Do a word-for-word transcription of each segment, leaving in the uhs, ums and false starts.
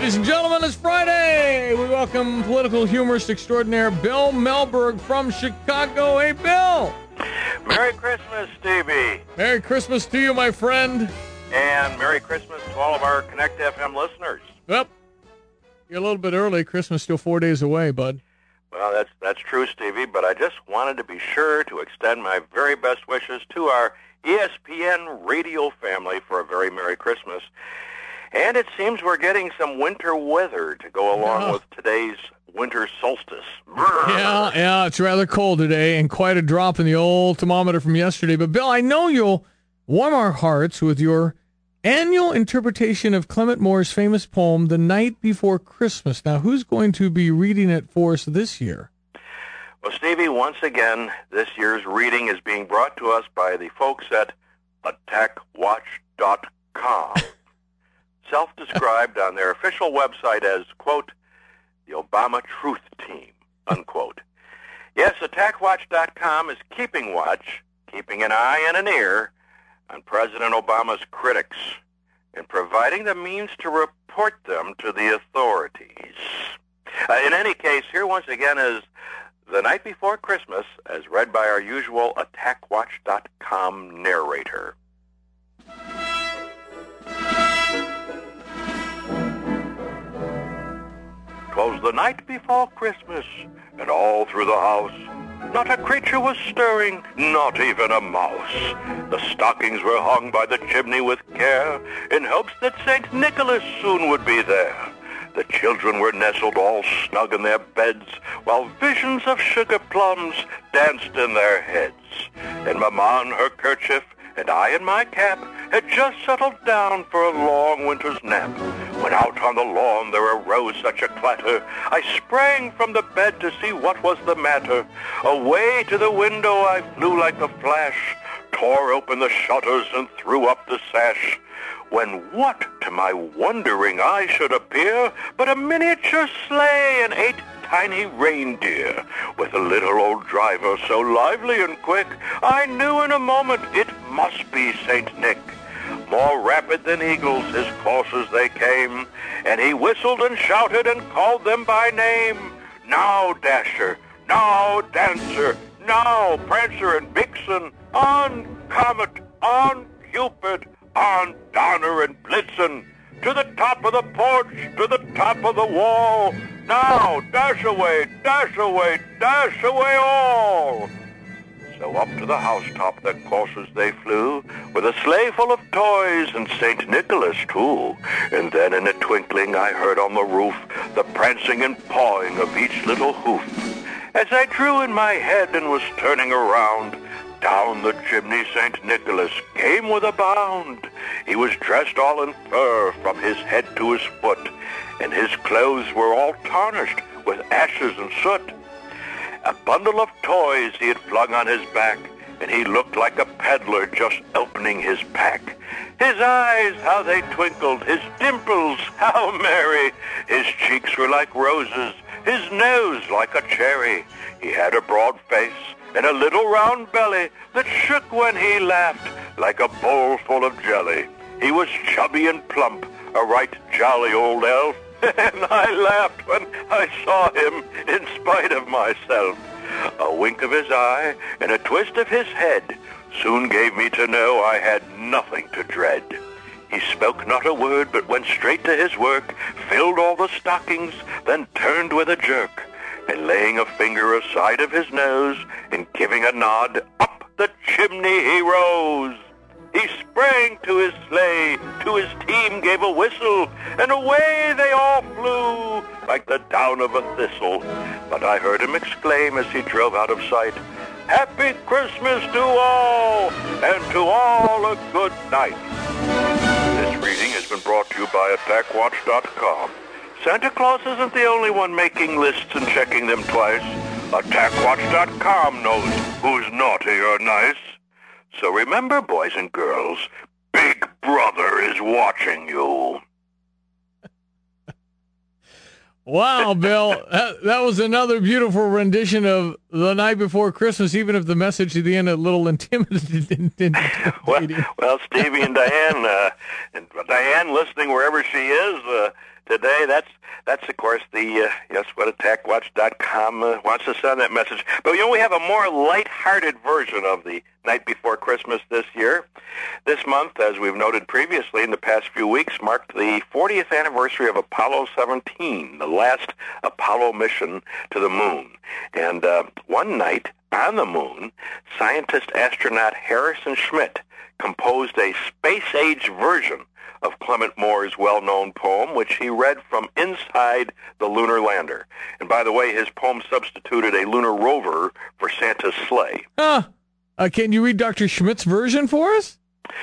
Ladies and gentlemen, it's Friday. We welcome political humorist extraordinaire Bill Melberg from Chicago. Hey, Bill. Merry Christmas, Stevie. Merry Christmas to you, my friend. And Merry Christmas to all of our Connect F M listeners. Yep. You're a little bit early. Christmas still four days away, bud. Well, that's that's true, Stevie, but I just wanted to be sure to extend my very best wishes to our E S P N radio family for a very Merry Christmas. And it seems we're getting some winter weather to go along yeah. with today's winter solstice. Yeah, yeah, it's rather cold today and quite a drop in the old thermometer from yesterday. But, Bill, I know you'll warm our hearts with your annual interpretation of Clement Moore's famous poem, The Night Before Christmas. Now, who's going to be reading it for us this year? Well, Stevie, once again, this year's reading is being brought to us by the folks at attack watch dot com. Self-described on their official website as, quote, the Obama Truth Team, unquote. Yes, attack watch dot com is keeping watch, keeping an eye and an ear on President Obama's critics and providing the means to report them to the authorities. Uh, in any case, here once again is The Night Before Christmas, as read by our usual attack watch dot com narrator. 'Twas the night before Christmas, and all through the house not a creature was stirring, not even a mouse. The stockings were hung by the chimney with care, in hopes that Saint Nicholas soon would be there. The children were nestled all snug in their beds, while visions of sugar plums danced in their heads. And Mamma in her kerchief, and I in my cap, had just settled down for a long winter's nap. When out on the lawn there arose such a clatter, I sprang from the bed to see what was the matter. Away to the window I flew like a flash, tore open the shutters and threw up the sash. When what to my wondering eye should appear but a miniature sleigh and eight tiny reindeer, with a little old driver so lively and quick, I knew in a moment it must be Saint Nick. More rapid than eagles his coursers they came, and he whistled and shouted and called them by name. Now Dasher, now Dancer, now Prancer and Vixen, on Comet, on Cupid, on Donner and Blitzen, to the top of the porch, to the top of the wall. Now dash away, dash away, dash away all. So up to the housetop their coursers they flew, with a sleigh full of toys and Saint Nicholas too. And then in a twinkling I heard on the roof the prancing and pawing of each little hoof. As I drew in my head and was turning around, down the chimney Saint Nicholas came with a bound. He was dressed all in fur from his head to his foot, and his clothes were all tarnished with ashes and soot. A bundle of toys he had flung on his back, and he looked like a peddler just opening his pack. His eyes, how they twinkled, his dimples, how merry. His cheeks were like roses, his nose like a cherry. He had a broad face and a little round belly that shook when he laughed like a bowl full of jelly. He was chubby and plump, a right jolly old elf, and I laughed when I saw him in spite of myself. A wink of his eye and a twist of his head soon gave me to know I had nothing to dread. He spoke not a word, but went straight to his work, filled all the stockings, then turned with a jerk, and laying a finger aside of his nose, and giving a nod, up the chimney he rose. He sprang to his sleigh, to his team gave a whistle, and away they all flew like the down of a thistle. But I heard him exclaim as he drove out of sight, Happy Christmas to all, and to all a good night. This reading has been brought to you by attack watch dot com. Santa Claus isn't the only one making lists and checking them twice. attack watch dot com knows who's naughty or nice. So remember, boys and girls, Big Brother is watching you. Wow, Bill, that, that was another beautiful rendition of The Night Before Christmas, even if the message at the end a little intimidating. well, well, Stevie and Diane, uh, and Diane listening wherever she is, uh, today. That's, that's of course, the uh, yes, what attack watch dot com uh, wants to send that message. But, you know, we have a more lighthearted version of the Night Before Christmas this year. This month, as we've noted previously in the past few weeks, marked the fortieth anniversary of Apollo seventeen, the last Apollo mission to the moon. And uh, one night on the moon, scientist astronaut Harrison Schmitt composed a space-age version of Clement Moore's well-known poem, which he read from inside the lunar lander. And by the way, his poem substituted a lunar rover for Santa's sleigh. Huh. Uh, can you read Doctor Schmidt's version for us?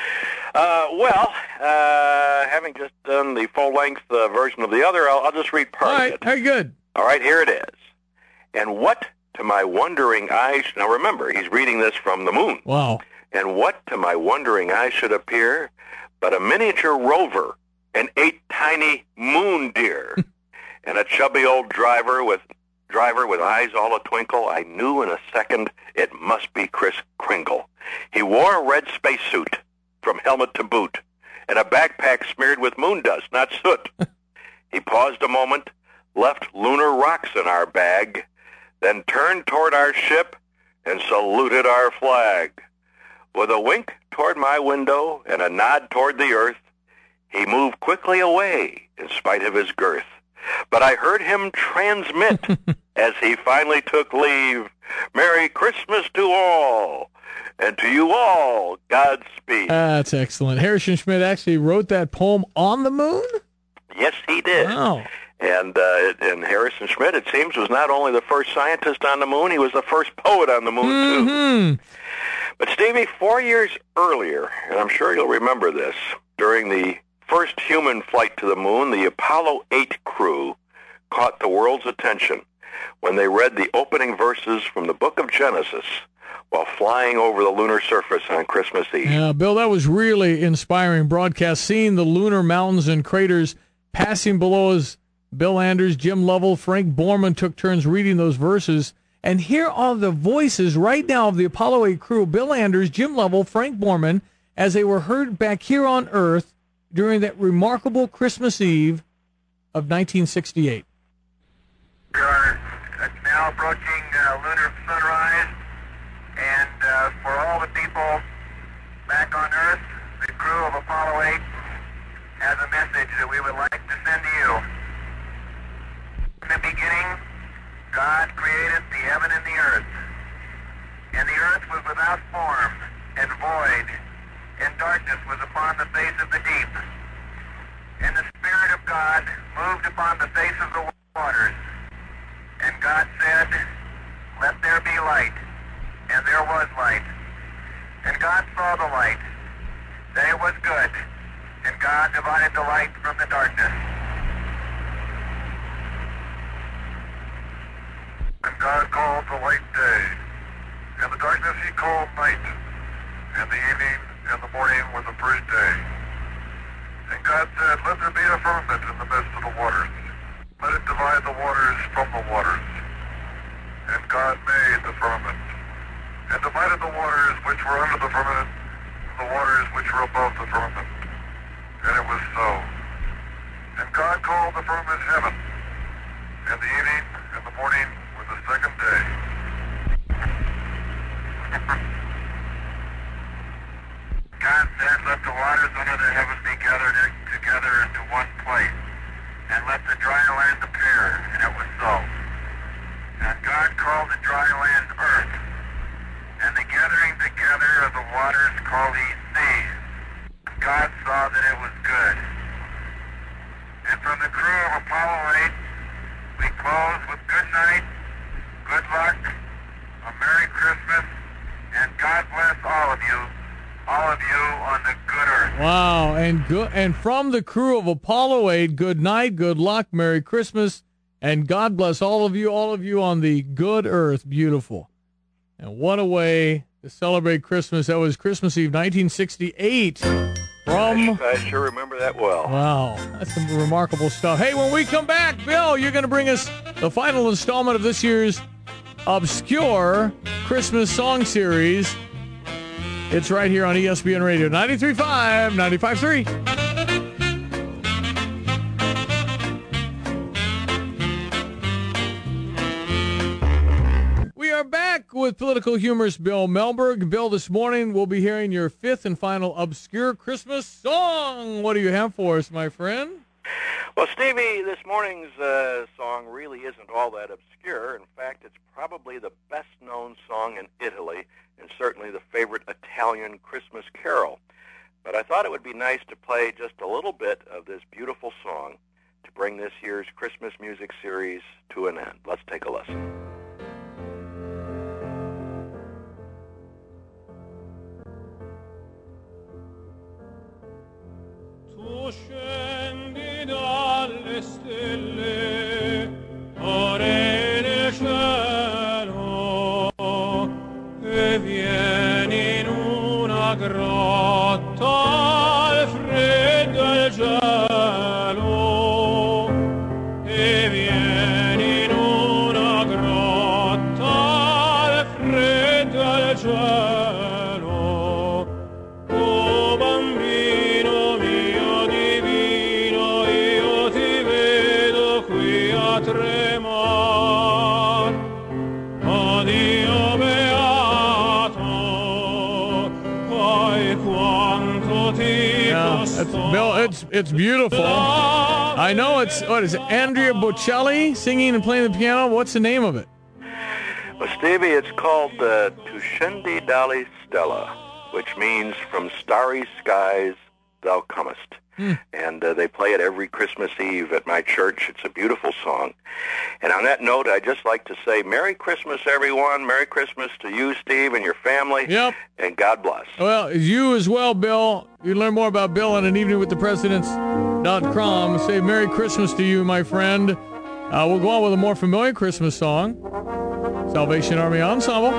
Uh, well, uh, having just done the full-length uh, version of the other, I'll, I'll just read part All right, of it. very good. All right, here it is. And what to my wondering eyes... Now remember, he's reading this from the moon. Wow. And what to my wondering eyes should appear but a miniature rover, and eight tiny moon deer, and a chubby old driver with driver with eyes all a twinkle. I knew in a second it must be Kris Kringle. He wore a red spacesuit from helmet to boot, and a backpack smeared with moon dust, not soot. He paused a moment, left lunar rocks in our bag, then turned toward our ship and saluted our flag. With a wink toward my window and a nod toward the earth, he moved quickly away in spite of his girth. But I heard him transmit as he finally took leave, Merry Christmas to all, and to you all, Godspeed. That's excellent. Harrison Schmitt actually wrote that poem on the moon? Yes, he did. Wow. And, uh, and Harrison Schmitt, it seems, was not only the first scientist on the moon, he was the first poet on the moon, mm-hmm. too. But, Stevie, four years earlier, and I'm sure you'll remember this, during the first human flight to the moon, the Apollo eight crew caught the world's attention when they read the opening verses from the book of Genesis while flying over the lunar surface on Christmas Eve. Yeah, Bill, that was really inspiring broadcast, seeing the lunar mountains and craters passing below us. Bill Anders, Jim Lovell, Frank Borman took turns reading those verses. And here are the voices right now of the Apollo eight crew, Bill Anders, Jim Lovell, Frank Borman, as they were heard back here on Earth during that remarkable Christmas Eve of nineteen sixty-eight. We are now approaching uh, lunar sunrise, and uh, for all the people back on Earth, the crew of Apollo eight has a message that we would like to send to you. In the beginning, God created the heaven and the earth, and the earth was without form and void, and darkness was upon the face of the deep. And the Spirit of God moved upon the face of the waters. And God said, let there be light. And there was light. And God saw the light, that it was good. And God divided the light from the darkness. And God called the light day, and the darkness he called night, and the evening and the morning were the first day. And God said, let there be a firmament in the midst of the waters. Let it divide the waters from the waters. And God made the firmament, and divided the waters which were under the firmament from the waters which were above the firmament. And it was so. And God called the firmament heaven, and the evening and the morning were the second day. God said, let the waters under the heaven be gathered in, together into one place, and let the dry land appear, and it was so. And God called the dry land earth, and the gathering together of the waters called he seas. God saw that it was good. And from the crew of Apollo eight, we close with good night, good luck, a Merry Christmas, and God bless all of you, all of you on the good earth. Wow, and good, and from the crew of Apollo eight, good night, good luck, Merry Christmas, and God bless all of you, all of you on the good earth. Beautiful. And what a way to celebrate Christmas. That was Christmas Eve, nineteen sixty-eight. From... I sure remember that well. Wow, that's some remarkable stuff. Hey, when we come back, Bill, you're going to bring us the final installment of this year's obscure Christmas song series. It's right here on E S P N Radio, ninety-three point five, ninety-five point three. with political humorist Bill Melberg. Bill, this morning we'll be hearing your fifth and final obscure Christmas song. What do you have for us, my friend? Well, Stevie, this morning's uh, song really isn't all that obscure. In fact, it's probably the best-known song in Italy and certainly the favorite Italian Christmas carol. But I thought it would be nice to play just a little bit of this beautiful song to bring this year's Christmas music series to an end. Let's take a listen. Tu scendi dalle stelle, ore nel cielo, e vieni in una grotta al freddo e al gelo, e vieni in una grotta al freddo e al gelo, oh bambino mio divino, io ti vedo qui a tremar, oh Dio beato, poi quanto ti Yeah, that's, Bill, it's it's beautiful. I know it's, what is it, Andrea Bocelli singing and playing the piano? What's the name of it? Well, Stevie, it's called uh, Tu scendi dalle stelle, which means From Starry Skies Thou Comest. Hmm. And uh, they play it every Christmas Eve at my church. It's a beautiful song. And on that note, I'd just like to say Merry Christmas, everyone. Merry Christmas to you, Steve, and your family. Yep. And God bless. Well, you as well, Bill. You can learn more about Bill on an evening with the presidents dot com. Say Merry Christmas to you, my friend. Uh, we'll go on with a more familiar Christmas song. Salvation Army Ensemble.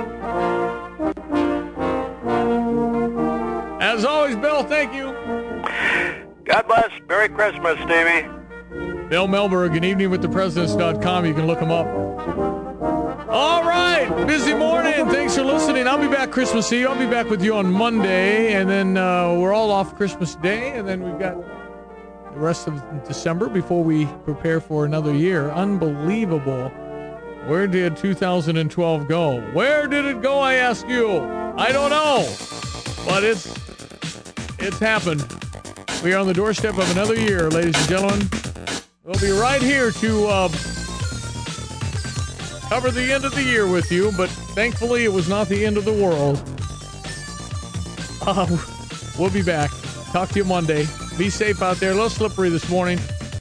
As always, Bill, thank you. God bless. Merry Christmas, Stevie. Bill Melberg, an evening with the presidents dot com. You can look him up. All right, busy morning. Thanks for listening. I'll be back Christmas Eve. I'll be back with you on Monday, and then uh, we're all off Christmas Day, and then we've got the rest of December before we prepare for another year. Unbelievable. Where did two thousand twelve go? Where did it go, I ask you? I don't know, but it's it's happened. We are on the doorstep of another year, ladies and gentlemen. We'll be right here to uh, cover the end of the year with you, but thankfully it was not the end of the world. Uh, we'll be back. Talk to you Monday. Be safe out there. A little slippery this morning.